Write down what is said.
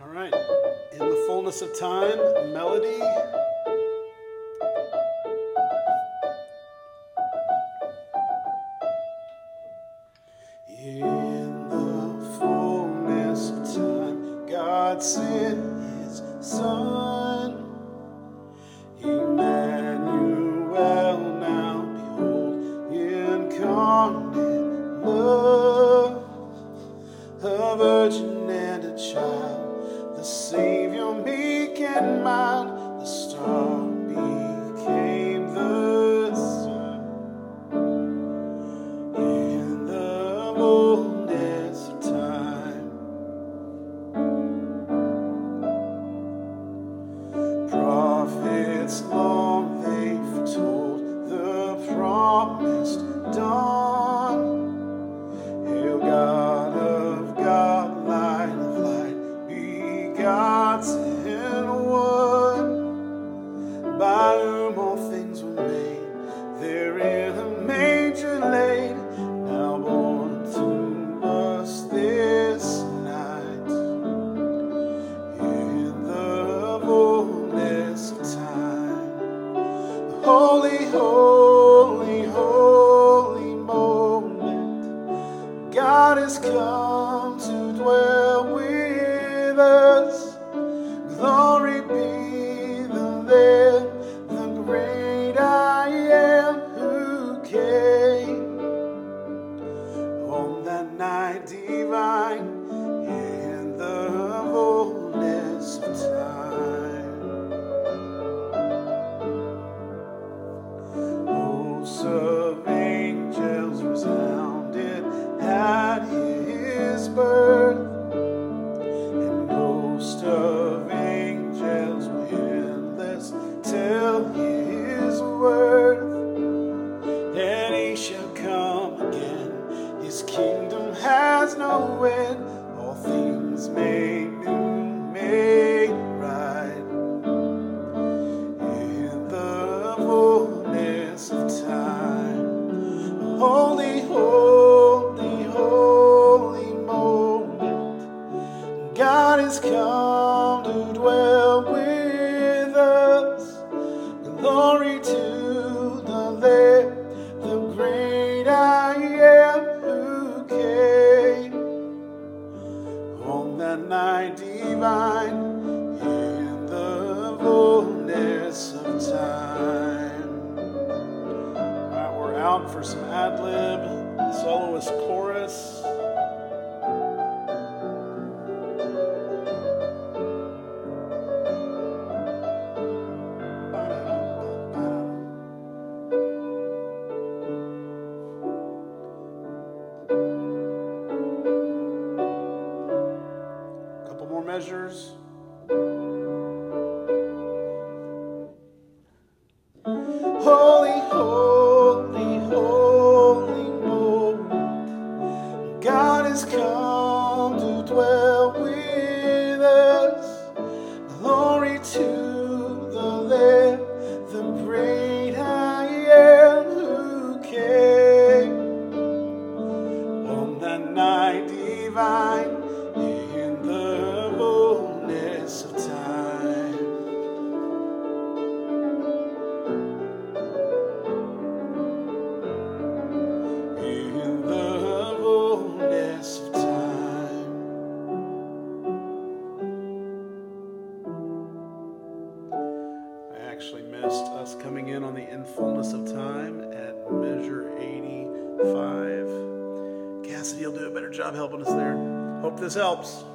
All right. In the fullness of time, melody. In the fullness of time, God sent His Son, Emmanuel. Now behold, incarnate love, a virgin and a child, the Savior meek and mild. The star became the sun. In the fullness of time, prophets long they foretold the promised dawn. Hail God of God, light of light, begotten one, by whom all things were made, there in a manger laid, now born to us this night. In the fullness of time, the holy, holy, holy moment, God has come to dwell with us. Glory be the Lamb, the great I am, who came on that night divine. In the fullness of time, hosts of angels resounded at His birth, and hosts of angels were endless till His worth. And He shall come again, His kingdom has no end, all things made new, made right. In the fullness of time, holy, holy, holy moment, God has come to dwell with us. Glory to the Lamb, the great I am, who came on that night divine. In the fullness of time. All right, we're out for some ad-lib, soloist chorus. Couple more measures. Holy, holy, holy moment, God has come to dwell with us. Glory to the Lamb, the great I am, who came on that night divine. In the fullness of time, in the fullness of time. I actually missed us coming in on the In Fullness of Time at measure 85. Cassidy will do a better job helping us there. Hope this helps.